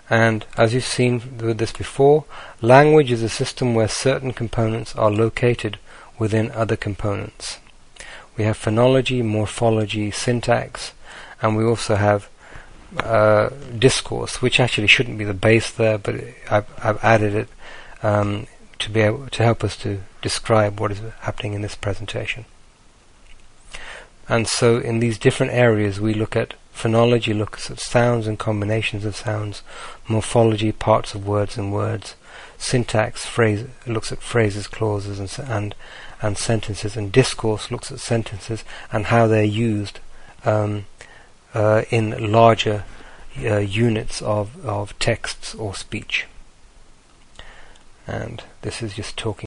And as you've seen with this before, language is a system where certain components are located within other components. We have phonology, morphology, syntax, and we also have discourse, which actually shouldn't be the base there, but I've added it to be able to help us to describe what is happening in this presentation. And so in these different areas we look at phonology, looks at sounds and combinations of sounds; morphology, parts of words and words; syntax, looks at phrases, clauses and sentences; and discourse looks at sentences and how they're used in larger units of texts or speech. And this is just talking